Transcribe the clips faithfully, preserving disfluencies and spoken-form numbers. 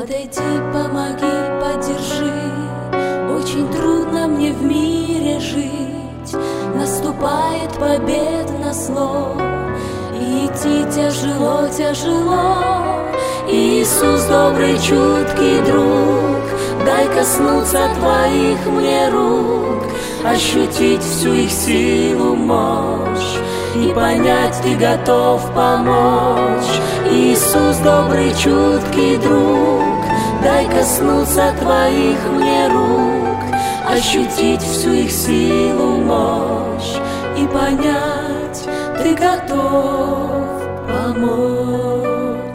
Подойди, помоги, поддержи. Очень трудно мне в мире жить. Наступает победно зло, и идти тяжело, тяжело. Иисус, добрый, чуткий друг, дай коснуться Твоих мне рук, ощутить всю их силу, мощь, и понять, Ты готов помочь. Иисус, добрый, чуткий друг, дай коснуться Твоих мне рук, ощутить всю их силу, мощь, и понять, Ты готов помочь.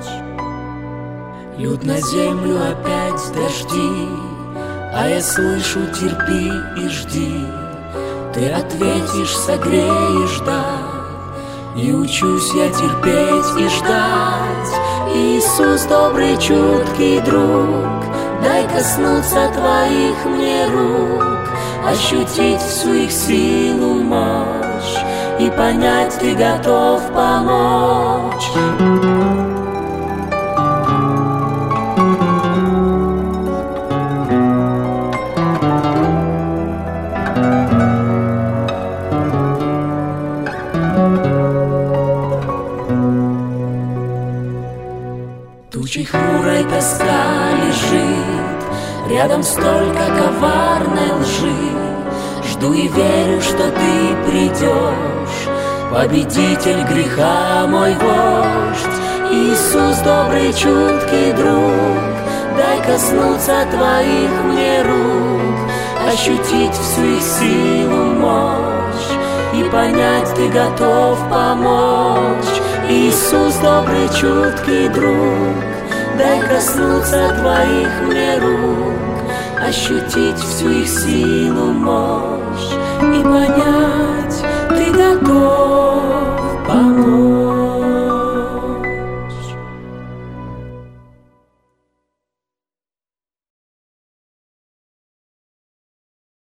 Льют на землю опять дожди, а я слышу: терпи и жди. Ты ответишь, согреешь, да, и учусь я терпеть и ждать. Иисус, добрый, чуткий друг, дай коснуться Твоих мне рук, ощутить всю их силу, мощь, и понять, Ты готов помочь. Тучей хмурой тоска лежит, рядом столько коварной лжи. Жду и верю, что Ты придешь, победитель греха, мой вождь. Иисус, добрый, чуткий друг, дай коснуться Твоих мне рук, ощутить всю их силу, мощь, и понять, Ты готов помочь. Иисус, добрый, чуткий друг, дай коснуться Твоих мне рук, ощутить всю их силу, мощь, и понять,